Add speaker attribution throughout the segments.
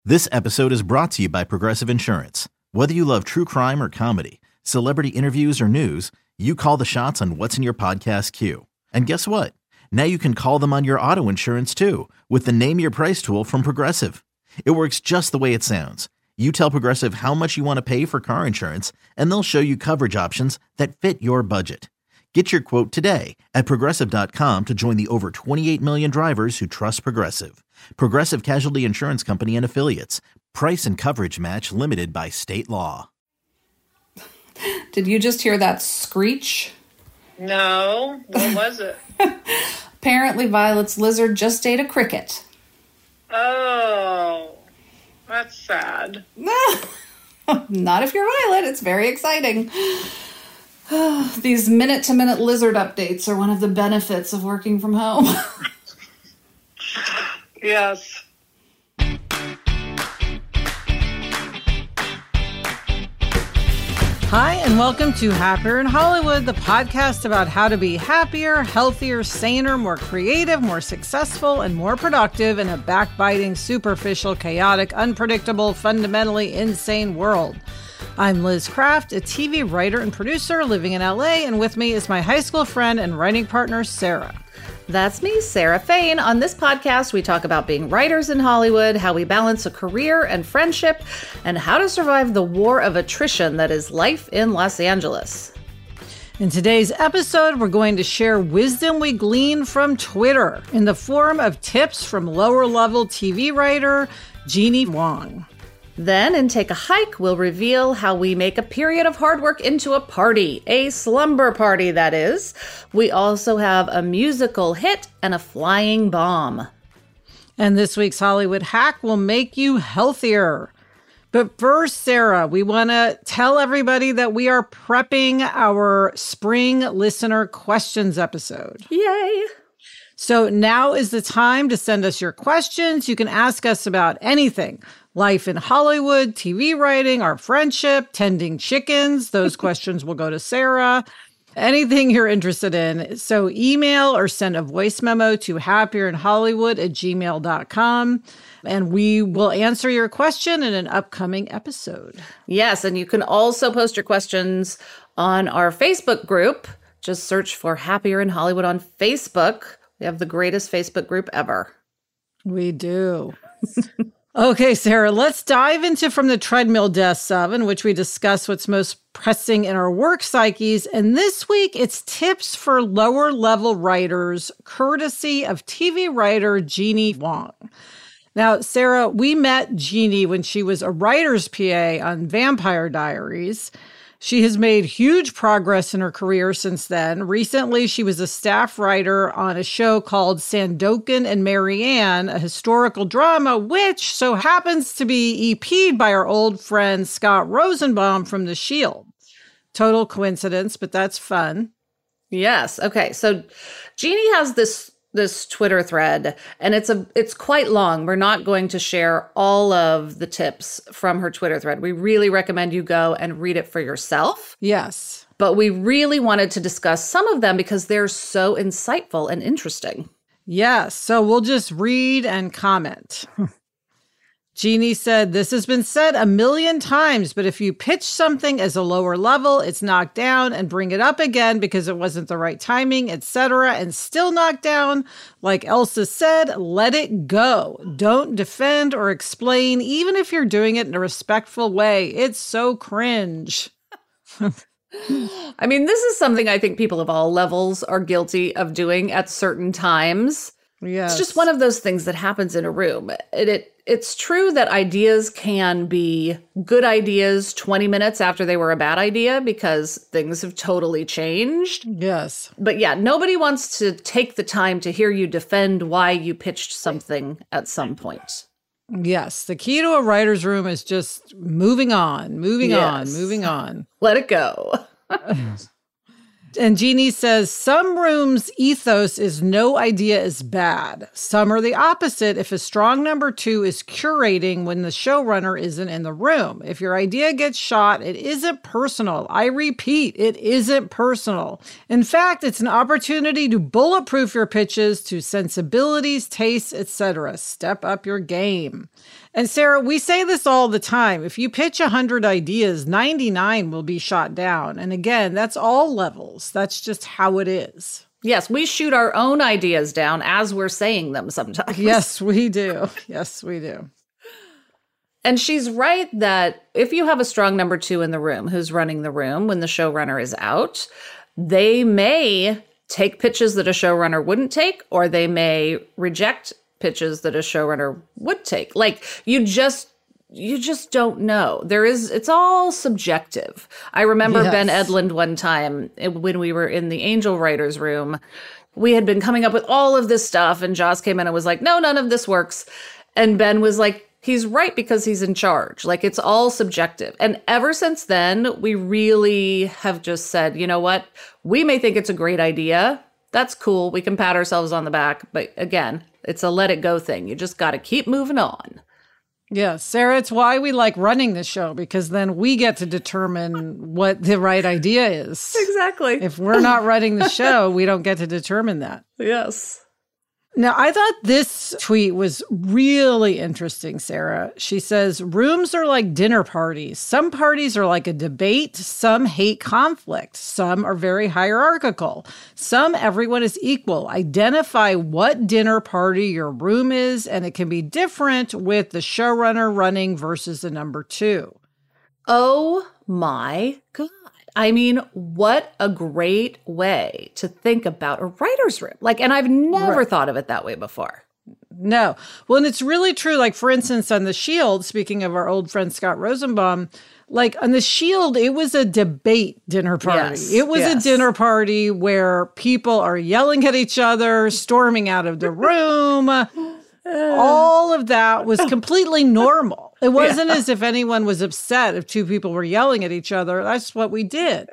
Speaker 1: This episode is brought to you by Progressive Insurance. Whether you love true crime or comedy, celebrity interviews or news, you call the shots on what's in your podcast queue. And guess what? Now you can call them on your auto insurance too with the Name Your Price tool from Progressive. It works just the way it sounds. You tell Progressive how much you want to pay for car insurance, and they'll show you coverage options that fit your budget. Get your quote today at Progressive.com to join the over 28 million drivers who trust Progressive. Progressive Casualty Insurance Company and Affiliates. Price and coverage match limited by state law.
Speaker 2: Did you just hear that screech?
Speaker 3: No. What was it?
Speaker 2: Apparently Violet's lizard just ate a cricket.
Speaker 3: Oh, that's sad.
Speaker 2: Not if you're Violet. It's very exciting. These minute-to-minute lizard updates are one of the benefits of working from home.
Speaker 3: Yes.
Speaker 4: Hi, and welcome to Happier in Hollywood, the podcast about how to be happier, healthier, saner, more creative, more successful, and more productive in a backbiting, superficial, chaotic, unpredictable, fundamentally insane world. I'm Liz Craft, a TV writer and producer living in LA, and with me is my high school friend and writing partner, Sarah.
Speaker 5: That's me, Sarah Fain. On this podcast, we talk about being writers in Hollywood, how we balance a career and friendship, and how to survive the war of attrition that is life in Los Angeles.
Speaker 4: In today's episode, we're going to share wisdom we glean from Twitter in the form of tips from lower-level TV writer Jeannie Wong.
Speaker 5: Then, in Take a Hike, we'll reveal how we make a period of hard work into a party, a slumber party, that is. We also have a musical hit and a flying bomb.
Speaker 4: And this week's Hollywood hack will make you healthier. But first, Sarah, we want to tell everybody that we are prepping our spring listener questions episode.
Speaker 5: Yay!
Speaker 4: So now is the time to send us your questions. You can ask us about anything. Life in Hollywood, TV writing, our friendship, tending chickens. Those questions will go to Sarah. Anything you're interested in. So email or send a voice memo to happierinhollywood@gmail.com. And we will answer your question in an upcoming episode.
Speaker 5: Yes, and you can also post your questions on our Facebook group. Just search for Happier in Hollywood on Facebook. We have the greatest Facebook group ever.
Speaker 4: We do. Okay, Sarah, let's dive into From the Treadmill Desks of, in which we discuss what's most pressing in our work psyches. And this week, it's tips for lower-level writers, courtesy of TV writer Jeannie Wong. Now, Sarah, we met Jeannie when she was a writer's PA on Vampire Diaries. She has made huge progress in her career since then. Recently, she was a staff writer on a show called Sandokan and Marianne, a historical drama, which so happens to be EP'd by our old friend Scott Rosenbaum from The Shield. Total coincidence, but that's fun.
Speaker 5: Yes. Okay. So Jeannie has this Twitter thread, and it's quite long. We're not going to share all of the tips from her Twitter thread. We really recommend you go and read it for yourself.
Speaker 4: Yes.
Speaker 5: But we really wanted to discuss some of them because they're so insightful and interesting.
Speaker 4: Yes. So we'll just read and comment. Jeannie said, "This has been said a million times, but if you pitch something as a lower level, it's knocked down, and bring it up again because it wasn't the right timing, etc., and still knocked down, like Elsa said, let it go. Don't defend or explain, even if you're doing it in a respectful way. It's so cringe."
Speaker 5: I mean, this is something I think people of all levels are guilty of doing at certain times.
Speaker 4: Yes.
Speaker 5: It's just one of those things that happens in a room. It's true that ideas can be good ideas 20 minutes after they were a bad idea because things have totally changed.
Speaker 4: Yes.
Speaker 5: But yeah, nobody wants to take the time to hear you defend why you pitched something at some point.
Speaker 4: Yes. The key to a writer's room is just moving on.
Speaker 5: Let it go.
Speaker 4: And Jeannie says, some rooms' ethos is no idea is bad. Some are the opposite if a strong number two is curating when the showrunner isn't in the room. If your idea gets shot, it isn't personal. I repeat, it isn't personal. In fact, it's an opportunity to bulletproof your pitches to sensibilities, tastes, etc. Step up your game. And Sarah, we say this all the time. If you pitch 100 ideas, 99 will be shot down. And again, that's all levels. That's just how it is.
Speaker 5: Yes, we shoot our own ideas down as we're saying them sometimes.
Speaker 4: Yes, we do. Yes, we do.
Speaker 5: And she's right that if you have a strong number 2 in the room who's running the room when the showrunner is out, they may take pitches that a showrunner wouldn't take, or they may reject pitches that a showrunner would take. Like, you just don't know. It's all subjective. I remember Ben Edlund one time when we were in the Angel writers room, we had been coming up with all of this stuff and Joss came in and was like, no, none of this works. And Ben was like, he's right because he's in charge. Like, it's all subjective. And ever since then, we really have just said, you know what? We may think it's a great idea. That's cool. We can pat ourselves on the back. But again, it's a let it go thing. You just got to keep moving on.
Speaker 4: Yeah, Sarah, it's why we like running the show, because then we get to determine what the right idea is.
Speaker 5: Exactly.
Speaker 4: If we're not running the show, we don't get to determine that.
Speaker 5: Yes.
Speaker 4: Now, I thought this tweet was really interesting, Sarah. She says, rooms are like dinner parties. Some parties are like a debate. Some hate conflict. Some are very hierarchical. Some everyone is equal. Identify what dinner party your room is, and it can be different with the showrunner running versus the number 2.
Speaker 5: Oh my God. I mean, what a great way to think about a writer's room. Like, and I've never thought of it that way before.
Speaker 4: No. Well, and it's really true. Like, for instance, on The Shield, speaking of our old friend Scott Rosenbaum, like on The Shield, it was a debate dinner party.
Speaker 5: Yes,
Speaker 4: it was a dinner party where people are yelling at each other, storming out of the room. All of that was completely normal. It wasn't as if anyone was upset if 2 people were yelling at each other. That's what we did.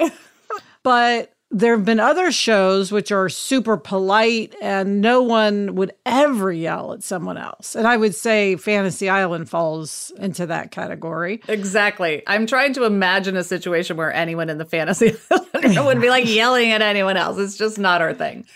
Speaker 4: But there have been other shows which are super polite and no one would ever yell at someone else. And I would say Fantasy Island falls into that category.
Speaker 5: Exactly. I'm trying to imagine a situation where anyone in the Fantasy Island would be like yelling at anyone else. It's just not our thing.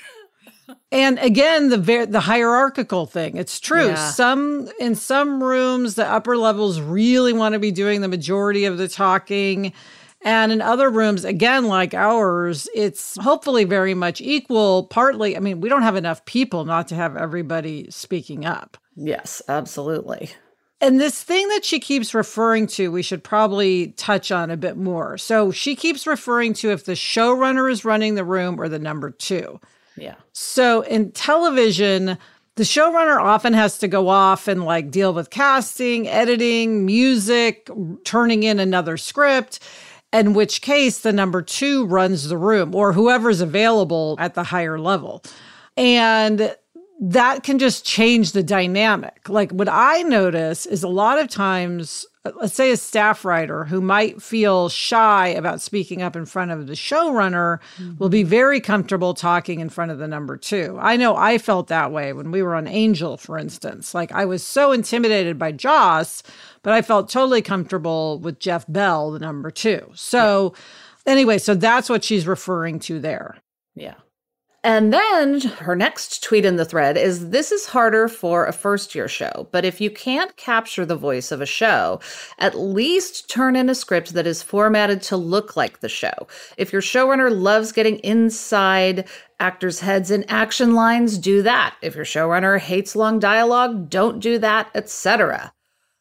Speaker 4: And again, the hierarchical thing. It's true.
Speaker 5: Yeah.
Speaker 4: In some rooms, the upper levels really want to be doing the majority of the talking. And in other rooms, again, like ours, it's hopefully very much equal. Partly, I mean, we don't have enough people not to have everybody speaking up.
Speaker 5: Yes, absolutely.
Speaker 4: And this thing that she keeps referring to, we should probably touch on a bit more. So she keeps referring to if the showrunner is running the room or the number 2.
Speaker 5: Yeah.
Speaker 4: So in television, the showrunner often has to go off and like deal with casting, editing, music, turning in another script, in which case the number 2 runs the room or whoever's available at the higher level. And that can just change the dynamic. Like what I notice is a lot of times, let's say a staff writer who might feel shy about speaking up in front of the showrunner will be very comfortable talking in front of the number 2. I know I felt that way when we were on Angel, for instance. Like I was so intimidated by Joss, but I felt totally comfortable with Jeff Bell, the number 2. So anyway, so that's what she's referring to there.
Speaker 5: Yeah. And then her next tweet in the thread is, this is harder for a first-year show, but if you can't capture the voice of a show, at least turn in a script that is formatted to look like the show. If your showrunner loves getting inside actors' heads in action lines, do that. If your showrunner hates long dialogue, don't do that, etc.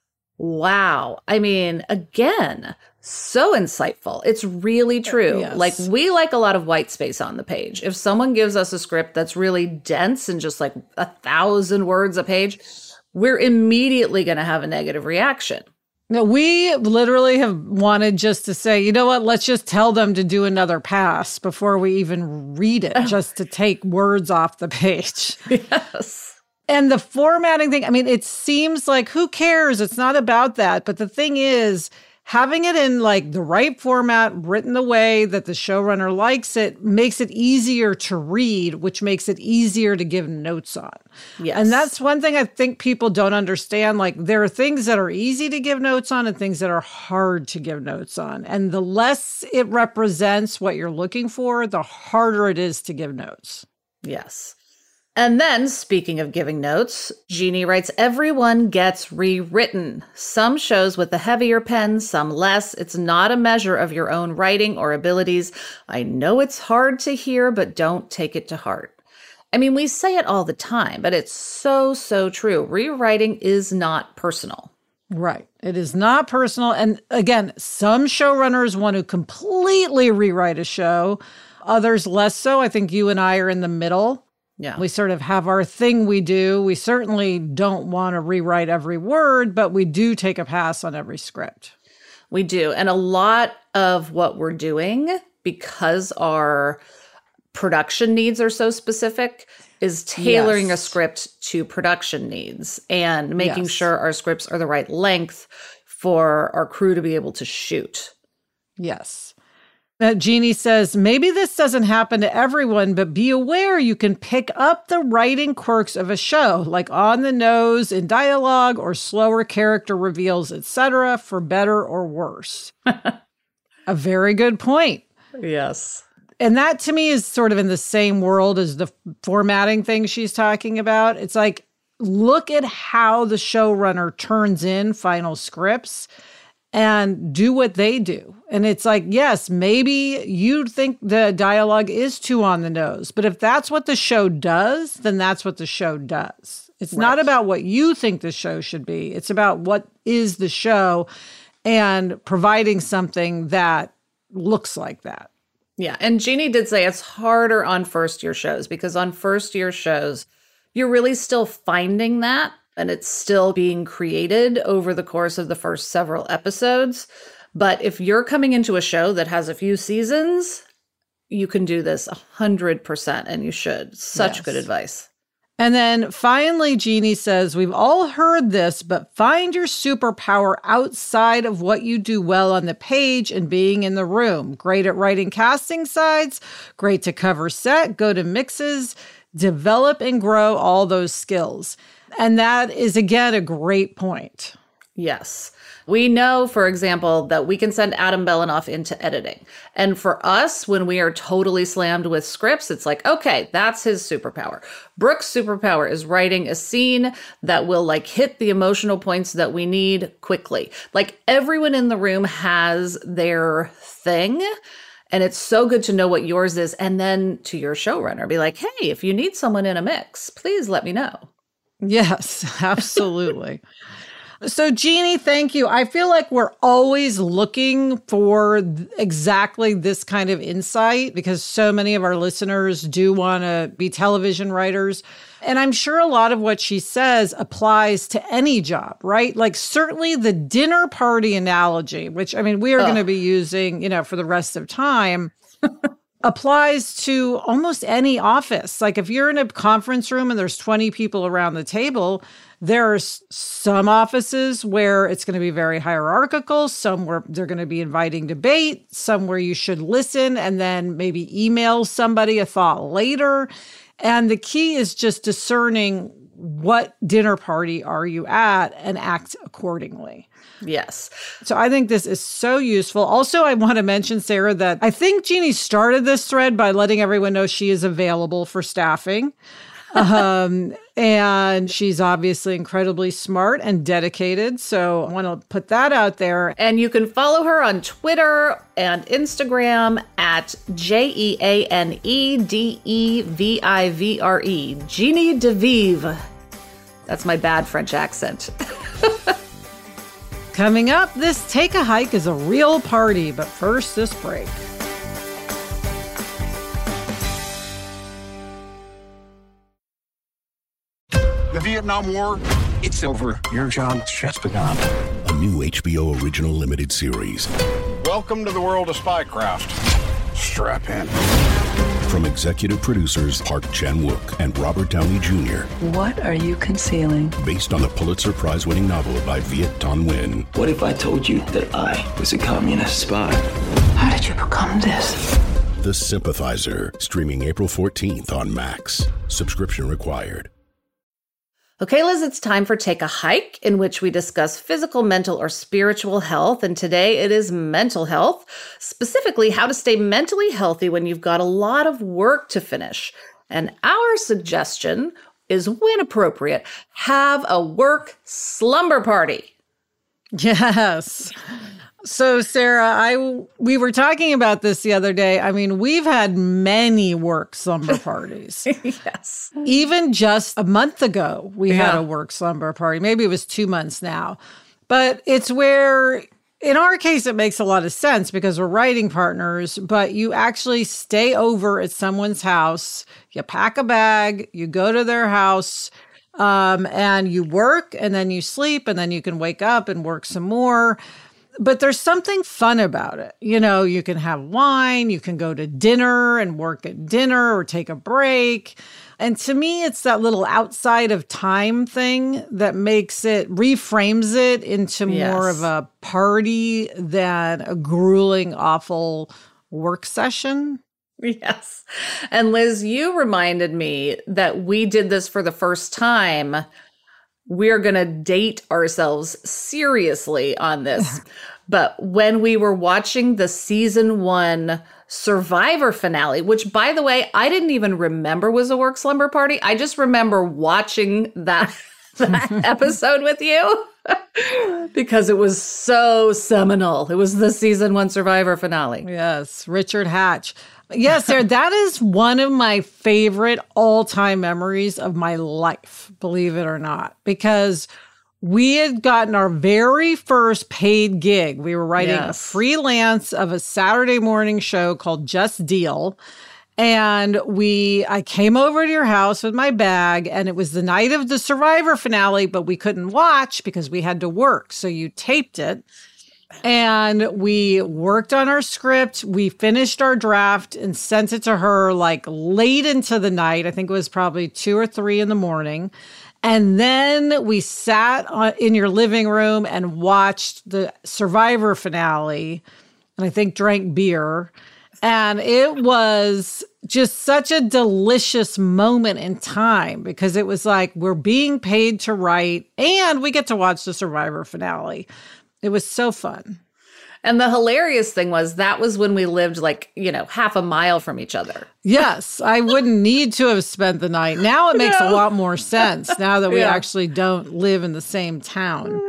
Speaker 5: Wow. I mean, again, so insightful. It's really true.
Speaker 4: Yes.
Speaker 5: Like, we like a lot of white space on the page. If someone gives us a script that's really dense and just like 1,000 words a page, we're immediately going to have a negative reaction.
Speaker 4: No, we literally have wanted just to say, you know what, let's just tell them to do another pass before we even read it, just to take words off the page.
Speaker 5: Yes.
Speaker 4: And the formatting thing, I mean, it seems like who cares? It's not about that. But the thing is, having it in like the right format, written the way that the showrunner likes it, makes it easier to read, which makes it easier to give notes on.
Speaker 5: Yes.
Speaker 4: And that's one thing I think people don't understand. Like there are things that are easy to give notes on and things that are hard to give notes on. And the less it represents what you're looking for, the harder it is to give notes.
Speaker 5: Yes. And then, speaking of giving notes, Jeannie writes, everyone gets rewritten. Some shows with a heavier pen, some less. It's not a measure of your own writing or abilities. I know it's hard to hear, but don't take it to heart. I mean, we say it all the time, but it's so, so true. Rewriting is not personal.
Speaker 4: Right. It is not personal. And again, some showrunners want to completely rewrite a show, others less so. I think you and I are in the middle.
Speaker 5: Yeah.
Speaker 4: We sort of have our thing we do. We certainly don't want to rewrite every word, but we do take a pass on every script.
Speaker 5: We do. And a lot of what we're doing, because our production needs are so specific, is tailoring a script to production needs and making sure our scripts are the right length for our crew to be able to shoot.
Speaker 4: Yes. Jeannie says, maybe this doesn't happen to everyone, but be aware you can pick up the writing quirks of a show, like on the nose in dialogue or slower character reveals, etc., for better or worse. A very good point.
Speaker 5: Yes.
Speaker 4: And that to me is sort of in the same world as the formatting thing she's talking about. It's like, look at how the showrunner turns in final scripts and do what they do. And it's like, yes, maybe you think the dialogue is too on the nose, but if that's what the show does, then that's what the show does. It's not about what you think the show should be. It's about what is the show and providing something that looks like that.
Speaker 5: Yeah. And Jeannie did say it's harder on first-year shows because on first-year shows, you're really still finding that. And it's still being created over the course of the first several episodes. But if you're coming into a show that has a few seasons, you can do this 100%, and you should. Such good advice.
Speaker 4: And then finally, Jeannie says, we've all heard this, but find your superpower outside of what you do well on the page and being in the room. Great at writing casting sides, great to cover set, go to mixes, develop and grow all those skills. And that is, again, a great point.
Speaker 5: Yes. We know, for example, that we can send Adam Belanoff into editing. And for us, when we are totally slammed with scripts, it's like, okay, that's his superpower. Brooke's superpower is writing a scene that will hit the emotional points that we need quickly. Like everyone in the room has their thing. And it's so good to know what yours is. And then to your showrunner, be like, hey, if you need someone in a mix, please let me know.
Speaker 4: Yes, absolutely. So, Jeannie, thank you. I feel like we're always looking for exactly this kind of insight because so many of our listeners do want to be television writers. And I'm sure a lot of what she says applies to any job, right? Like certainly the dinner party analogy, which I mean, we are going to be using, for the rest of time. Applies to almost any office. Like if you're in a conference room and there's 20 people around the table, there's some offices where it's going to be very hierarchical, some where they're going to be inviting debate, some where you should listen and then maybe email somebody a thought later. And the key is just discerning what dinner party are you at and act accordingly.
Speaker 5: Yes.
Speaker 4: So I think this is so useful. Also, I want to mention, Sarah, that I think Jeannie started this thread by letting everyone know she is available for staffing. And she's obviously incredibly smart and dedicated. So I want to put that out there.
Speaker 5: And you can follow her on Twitter and Instagram at JeaneDevivre. Jeannie Devivre. That's my bad French accent.
Speaker 4: Coming up, this Take a Hike is a real party, but first, this break.
Speaker 6: The Vietnam War, it's over. Your job's just begun.
Speaker 7: A new HBO original limited series.
Speaker 6: Welcome to the world of spycraft. Strap in.
Speaker 7: From executive producers Park Chan-wook and Robert Downey Jr.
Speaker 8: What are you concealing?
Speaker 7: Based on the Pulitzer Prize-winning novel by Viet Thanh Nguyen.
Speaker 9: What if I told you that I was a communist spy?
Speaker 8: How did you become this?
Speaker 7: The Sympathizer, streaming April 14th on Max. Subscription required.
Speaker 5: Okay, Liz, it's time for Take a Hike, in which we discuss physical, mental, or spiritual health. And today it is mental health, specifically how to stay mentally healthy when you've got a lot of work to finish. And our suggestion is, when appropriate, have a work slumber party.
Speaker 4: Yes. So, Sarah, we were talking about this the other day. I mean, we've had many work slumber parties.
Speaker 5: Yes.
Speaker 4: Even just a month ago, we had a work slumber party. Maybe it was 2 months now. But it's where, in our case, it makes a lot of sense because we're writing partners, but you actually stay over at someone's house, you pack a bag, you go to their house, and you work, and then you sleep, and then you can wake up and work some more. But there's something fun about it. You know, you can have wine, you can go to dinner and work at dinner or take a break. And to me, it's that little outside of time thing that reframes it into more of a party than a grueling, awful work session.
Speaker 5: Yes. And Liz, you reminded me that we did this for the first time. We're going to date ourselves seriously on this. But when we were watching the season 1 Survivor finale, which, by the way, I didn't even remember was a work slumber party. I just remember watching that episode with you because it was so seminal. It was the season 1 Survivor finale.
Speaker 4: Yes, Richard Hatch. Yes, Sarah, that is one of my favorite all-time memories of my life, believe it or not, because we had gotten our very first paid gig. We were writing a freelance of a Saturday morning show called Just Deal. And I came over to your house with my bag, and it was the night of the Survivor finale, but we couldn't watch because we had to work. So you taped it. And we worked on our script. We finished our draft and sent it to her like late into the night. I think it was probably 2 or 3 in the morning. And then we sat in your living room and watched the Survivor finale, and I think drank beer. And it was just such a delicious moment in time because it was like we're being paid to write and we get to watch the Survivor finale. It was so fun.
Speaker 5: And the hilarious thing was that was when we lived like, half a mile from each other.
Speaker 4: Yes, I wouldn't need to have spent the night. Now it makes a lot more sense now that we actually don't live in the same town.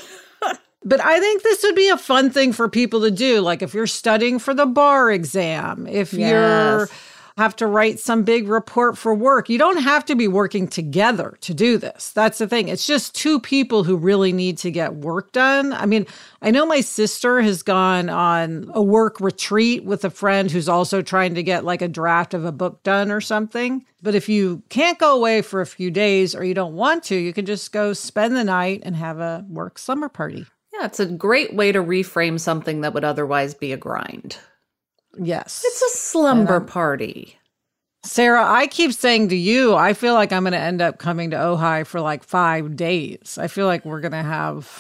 Speaker 4: But I think this would be a fun thing for people to do. Like if you're studying for the bar exam, if you have to write some big report for work, you don't have to be working together to do this. That's the thing. It's just 2 people who really need to get work done. I mean, I know my sister has gone on a work retreat with a friend who's also trying to get like a draft of a book done or something. But if you can't go away for a few days or you don't want to, you can just go spend the night and have a work slumber party.
Speaker 5: Yeah, it's a great way to reframe something that would otherwise be a grind.
Speaker 4: Yes.
Speaker 5: It's a slumber party.
Speaker 4: Sarah, I keep saying to you, I feel like I'm going to end up coming to Ojai for like 5 days. I feel like we're going to have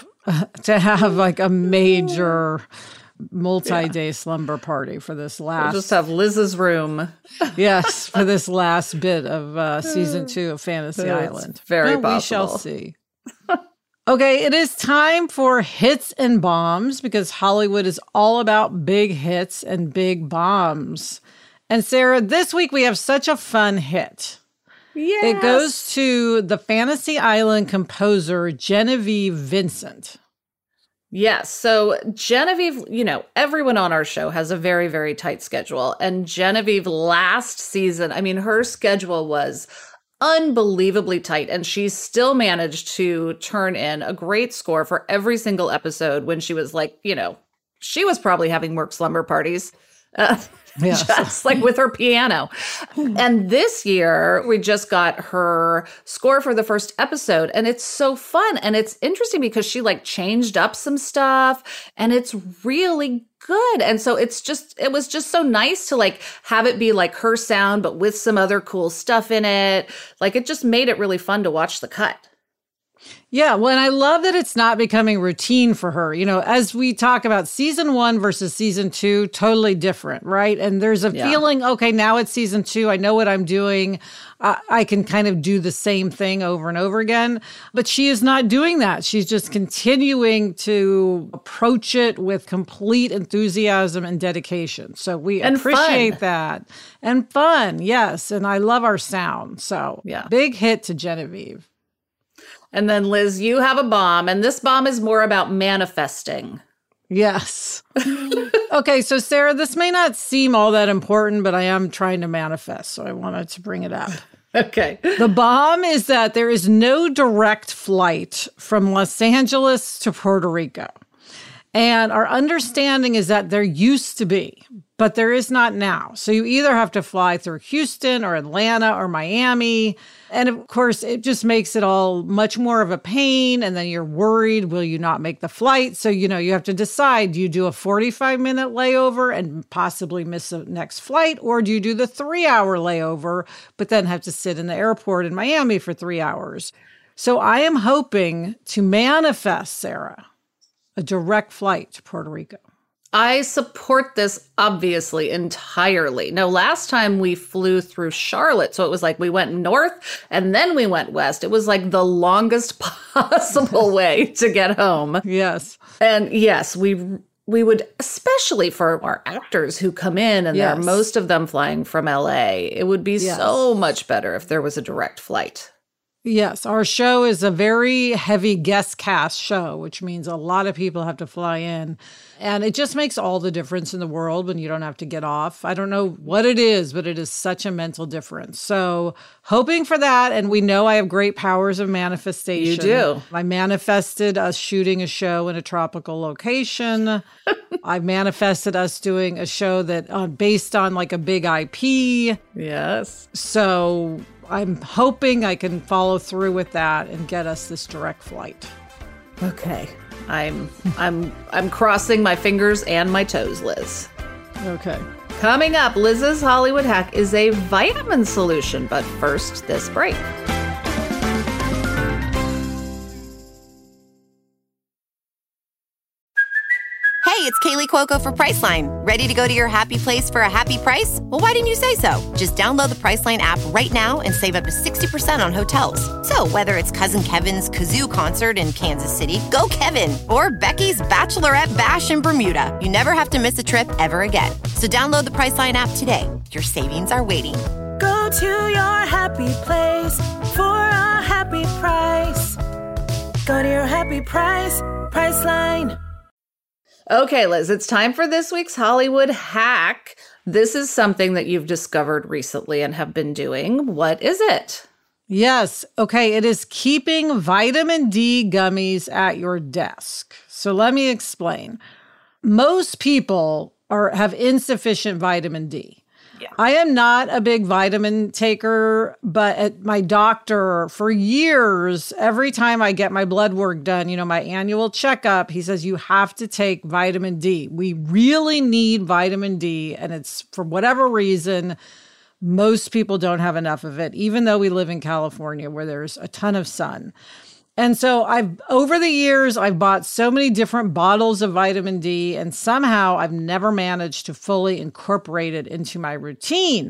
Speaker 4: like a major multi-day slumber party for this last.
Speaker 5: We'll just have Liz's room.
Speaker 4: Yes, for this last bit of season 2 of Fantasy Island.
Speaker 5: Very possible.
Speaker 4: We shall see. Okay, it is time for hits and bombs because Hollywood is all about big hits and big bombs. And Sarah, this week we have such a fun hit.
Speaker 5: Yes.
Speaker 4: It goes to the Fantasy Island composer Genevieve Vincent.
Speaker 5: Yes. So Genevieve, everyone on our show has a very, very tight schedule. And Genevieve last season, I mean, her schedule was unbelievably tight, and she still managed to turn in a great score for every single episode when she was like, she was probably having work slumber parties. Just like with her piano. And this year, we just got her score for the first episode, and it's so fun. And it's interesting because she like changed up some stuff, and it's really good. And so it was just so nice to like have it be like her sound, but with some other cool stuff in it. Like it just made it really fun to watch the cut.
Speaker 4: Yeah, well, and I love that it's not becoming routine for her. You know, as we talk about season 1 versus season 2, totally different, right? And there's a feeling, okay, now it's season 2. I know what I'm doing. I can kind of do the same thing over and over again. But she is not doing that. She's just continuing to approach it with complete enthusiasm and dedication. So we appreciate that. And fun, yes. And I love our sound. So big hit to Genevieve.
Speaker 5: And then, Liz, you have a bomb, and this bomb is more about manifesting.
Speaker 4: Yes. Okay, so Sarah, this may not seem all that important, but I am trying to manifest, so I wanted to bring it up.
Speaker 5: Okay.
Speaker 4: The bomb is that there is no direct flight from Los Angeles to Puerto Rico. And our understanding is that there used to be, but there is not now. So you either have to fly through Houston or Atlanta or Miami. And of course, it just makes it all much more of a pain. And then you're worried, will you not make the flight? So, you know, you have to decide, do you do a 45-minute layover and possibly miss the next flight? Or do you do the 3-hour layover, but then have to sit in the airport in Miami for 3 hours? So I am hoping to manifest, Sarah, a direct flight to Puerto Rico.
Speaker 5: I support this obviously entirely. Now, last time we flew through Charlotte, so it was like we went north and then we went west. It was like the longest possible way to get home.
Speaker 4: Yes.
Speaker 5: And yes, we would, especially for our actors who come in and there are most of them flying from LA, it would be so much better if there was a direct flight.
Speaker 4: Yes, our show is a very heavy guest cast show, which means a lot of people have to fly in. And it just makes all the difference in the world when you don't have to get off. I don't know what it is, but it is such a mental difference. So hoping for that. And we know I have great powers of manifestation.
Speaker 5: You do.
Speaker 4: I manifested us shooting a show in a tropical location. I manifested us doing a show that based on like a big IP.
Speaker 5: Yes.
Speaker 4: So I'm hoping I can follow through with that and get us this direct flight.
Speaker 5: Okay. I'm crossing my fingers and my toes, Liz.
Speaker 4: Okay.
Speaker 5: Coming up, Liz's Hollywood hack is a vitamin solution, but first, this break.
Speaker 10: Hey, it's Kaylee Cuoco for Priceline. Ready to go to your happy place for a happy price? Well, why didn't you say so? Just download the Priceline app right now and save up to 60% on hotels. So whether it's Cousin Kevin's Kazoo Concert in Kansas City, go Kevin, or Becky's Bachelorette Bash in Bermuda, you never have to miss a trip ever again. So download the Priceline app today. Your savings are waiting.
Speaker 11: Go to your happy place for a happy price. Go to your happy price, Priceline.
Speaker 5: Okay, Liz, it's time for this week's Hollywood hack. This is something that you've discovered recently and have been doing. What is it?
Speaker 4: Yes. Okay. It is keeping vitamin D gummies at your desk. So let me explain. Most people have insufficient vitamin D. Yeah. I am not a big vitamin taker, but at my doctor for years, every time I get my blood work done, you know, my annual checkup, he says, you have to take vitamin D. We really need vitamin D. And it's for whatever reason, most people don't have enough of it, even though we live in California where there's a ton of sun. And so over the years, I've bought so many different bottles of vitamin D, and somehow I've never managed to fully incorporate it into my routine.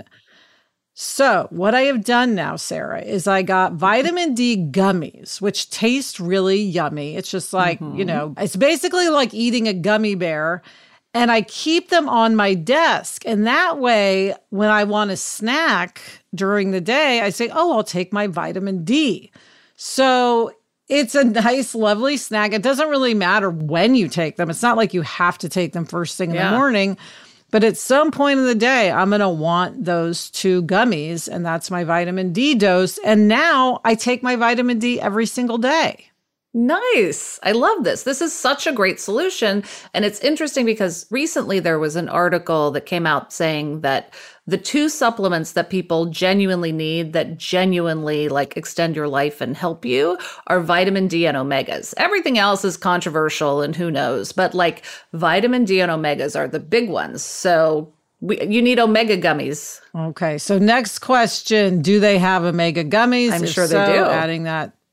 Speaker 4: So what I have done now, Sarah, is I got vitamin D gummies, which taste really yummy. It's just like, you know, it's basically like eating a gummy bear. And I keep them on my desk. And that way, when I want a snack during the day, I say, oh, I'll take my vitamin D. So it's a nice, lovely snack. It doesn't really matter when you take them. It's not like you have to take them first thing in the morning. But at some point in the day, I'm going to want those 2 gummies, and that's my vitamin D dose. And now I take my vitamin D every single day.
Speaker 5: Nice. I love this. This is such a great solution. And it's interesting because recently there was an article that came out saying that the 2 supplements that people genuinely need that genuinely like extend your life and help you are vitamin D and omegas. Everything else is controversial and who knows, but like vitamin D and omegas are the big ones. So you need omega gummies.
Speaker 4: Okay. So next question, do they have omega gummies?
Speaker 5: I'm
Speaker 4: If
Speaker 5: sure
Speaker 4: so,
Speaker 5: they do.
Speaker 4: Adding that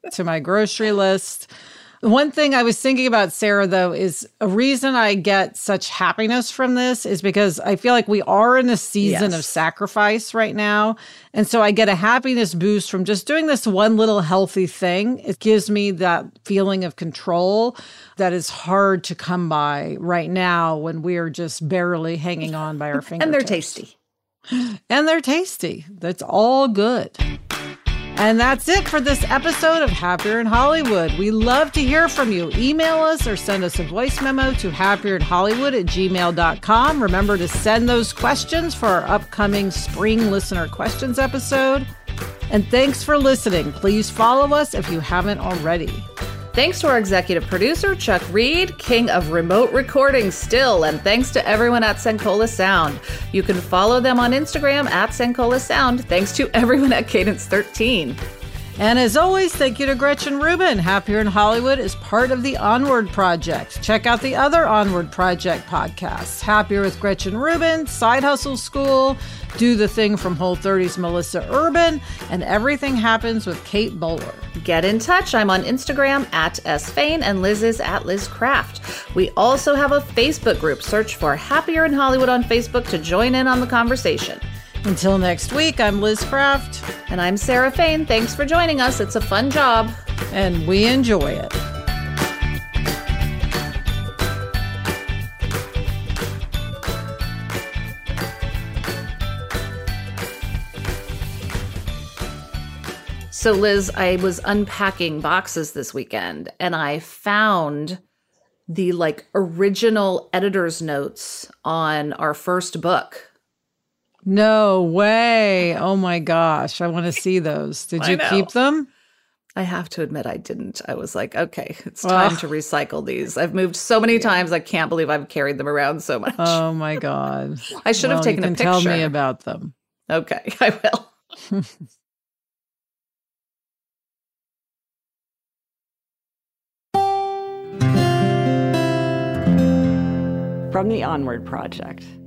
Speaker 4: to my grocery list. One thing I was thinking about, Sarah, though, is a reason I get such happiness from this is because I feel like we are in a season of sacrifice right now. And so I get a happiness boost from just doing this one little healthy thing. It gives me that feeling of control that is hard to come by right now when we are just barely hanging on by our fingertips.
Speaker 5: And they're tasty.
Speaker 4: And they're tasty. That's all good. And that's it for this episode of Happier in Hollywood. We love to hear from you. Email us or send us a voice memo to happierin hollywood@gmail.com. Remember to send those questions for our upcoming spring listener questions episode. And thanks for listening. Please follow us if you haven't already.
Speaker 5: Thanks to our executive producer, Chuck Reed, king of remote recording still, and thanks to everyone at Sencola Sound. You can follow them on Instagram at Sencola Sound. Thanks to everyone at Cadence 13.
Speaker 4: And as always, thank you to Gretchen Rubin. Happier in Hollywood is part of the Onward Project. Check out the other Onward Project podcasts. Happier with Gretchen Rubin, Side Hustle School, Do the Thing from Whole30's Melissa Urban, and Everything Happens with Kate Bowler.
Speaker 5: Get in touch. I'm on Instagram at @sfain and Liz is at Liz Craft. We also have a Facebook group. Search for Happier in Hollywood on Facebook to join in on the conversation.
Speaker 4: Until next week, I'm Liz Craft.
Speaker 5: And I'm Sarah Fain. Thanks for joining us. It's a fun job.
Speaker 4: And we enjoy it.
Speaker 5: So, Liz, I was unpacking boxes this weekend and I found the original editor's notes on our first book.
Speaker 4: No way. Oh my gosh. I want to see those. Did you keep them?
Speaker 5: I have to admit I didn't. I was like, okay, it's time to recycle these. I've moved so many times. I can't believe I've carried them around so much.
Speaker 4: Oh my God.
Speaker 5: I should have taken a picture.
Speaker 4: Tell me about them.
Speaker 5: Okay, I will.
Speaker 12: From the Onward Project.